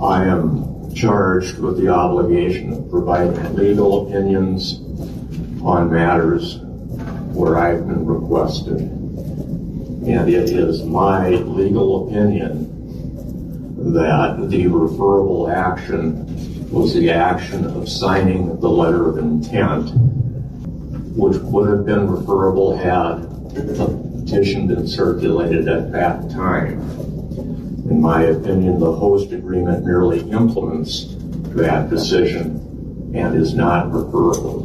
I am charged with the obligation of providing legal opinions on matters where I've been requested. And it is my legal opinion that the referable action was the action of signing the letter of intent, which would have been referable had the petition been circulated at that time. In my opinion, the host agreement merely implements that decision and is not referable.